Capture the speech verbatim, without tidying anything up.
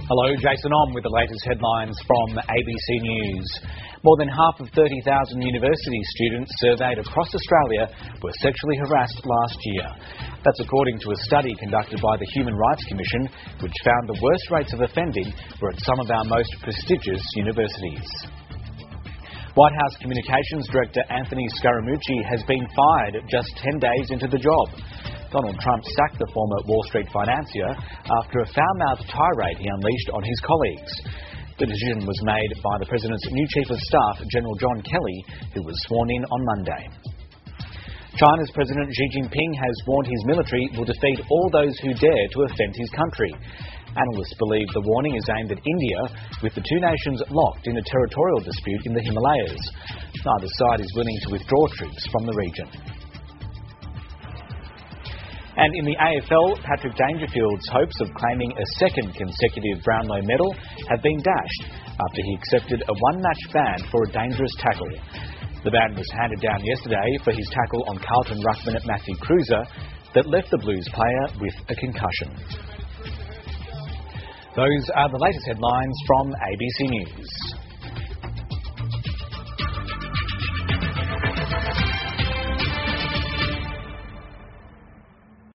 Hello, Jason On with the latest headlines from A B C News. More than half of thirty thousand university students surveyed across Australia were sexually harassed last year. That's according to a study conducted by the Human Rights Commission, which found the worst rates of offending were at some of our most prestigious universities. White House Communications Director Anthony Scaramucci has been fired just ten days into the job. Donald Trump sacked the former Wall Street financier after a foul-mouthed tirade he unleashed on his colleagues. The decision was made by the President's new Chief of Staff, General John Kelly, who was sworn in on Monday. China's President Xi Jinping has warned his military will defeat all those who dare to offend his country. Analysts believe the warning is aimed at India, with the two nations locked in a territorial dispute in the Himalayas. Neither side is willing to withdraw troops from the region. And in the A F L, Patrick Dangerfield's hopes of claiming a second consecutive Brownlow medal have been dashed after he accepted a one-match ban for a dangerous tackle. The ban was handed down yesterday for his tackle on Carlton ruckman Matthew Cruiser that left the Blues player with a concussion. Those are the latest headlines from A B C News.